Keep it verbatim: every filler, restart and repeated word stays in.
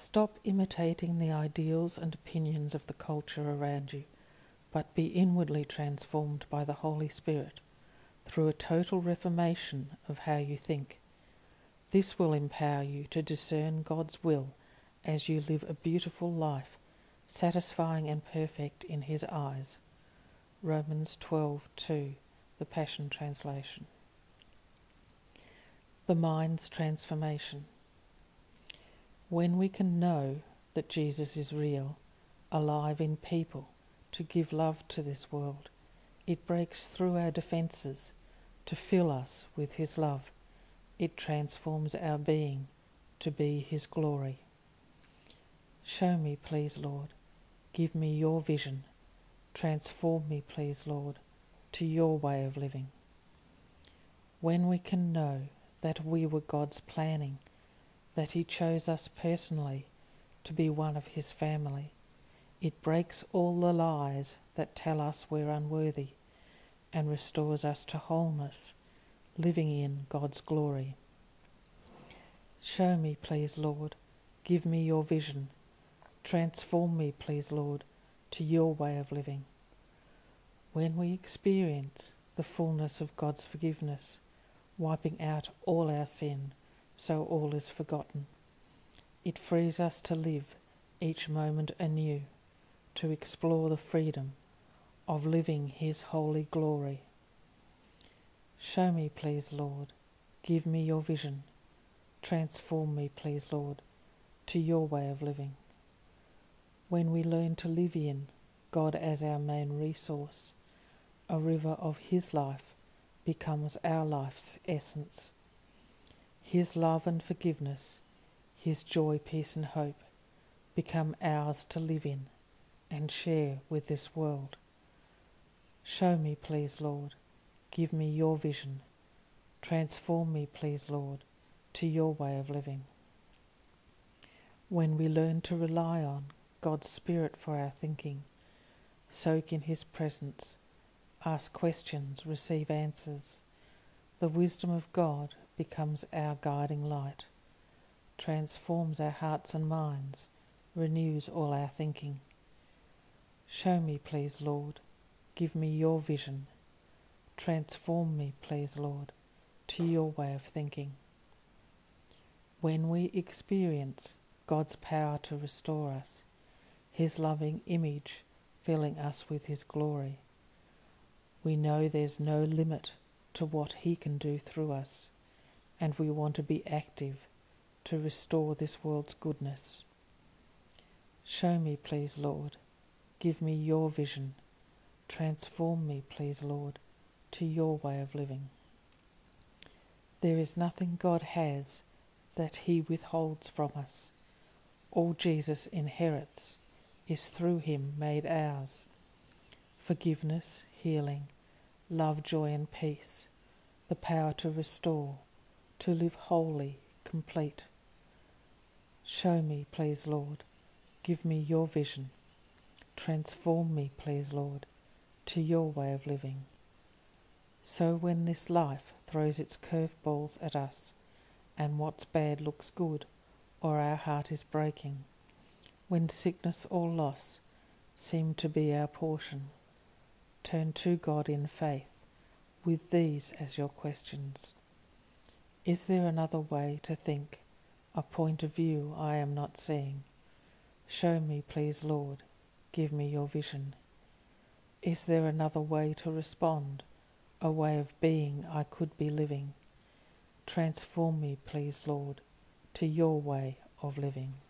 Stop imitating the ideals and opinions of the culture around you, but be inwardly transformed by the Holy Spirit through a total reformation of how you think. This will empower you to discern God's will as you live a beautiful life, satisfying and perfect in His eyes. Romans twelve two, the Passion Translation. The mind's transformation. When we can know that Jesus is real, alive in people, to give love to this world, it breaks through our defences to fill us with His love. It transforms our being to be His glory. Show me, please, Lord. Give me your vision. Transform me, please, Lord, to your way of living. When we can know that we were God's planning, that He chose us personally to be one of His family, it breaks all the lies that tell us we're unworthy and restores us to wholeness, living in God's glory. Show me, please, Lord. Give me your vision. Transform me, please, Lord, to your way of living. When we experience the fullness of God's forgiveness, wiping out all our sin so all is forgotten, it frees us to live each moment anew, to explore the freedom of living His holy glory. Show me, please, Lord. Give me your vision. Transform me, please, Lord, to your way of living. When we learn to live in God as our main resource, a river of His life becomes our life's essence. His love and forgiveness, His joy, peace and hope become ours to live in and share with this world. Show me, please, Lord. Give me your vision. Transform me, please, Lord, to your way of living. When we learn to rely on God's Spirit for our thinking, soak in His presence, ask questions, receive answers, the wisdom of God becomes our guiding light, transforms our hearts and minds, renews all our thinking. Show me, please, Lord. Give me your vision. Transform me, please, Lord, to your way of thinking. When we experience God's power to restore us, His loving image filling us with His glory, we know there's no limit to what He can do through us, and we want to be active to restore this world's goodness. Show me, please, Lord. Give me your vision. Transform me, please, Lord, to your way of living. There is nothing God has that He withholds from us. All Jesus inherits is through Him made ours. Forgiveness, healing, love, joy and peace, the power to restore, to live wholly, complete. Show me, please, Lord. Give me your vision. Transform me, please, Lord, to your way of living. So when this life throws its curveballs at us, and what's bad looks good, or our heart is breaking, when sickness or loss seem to be our portion, turn to God in faith with these as your questions. Is there another way to think, a point of view I am not seeing? Show me, please, Lord. Give me your vision. Is there another way to respond, a way of being I could be living? Transform me, please, Lord, to your way of living.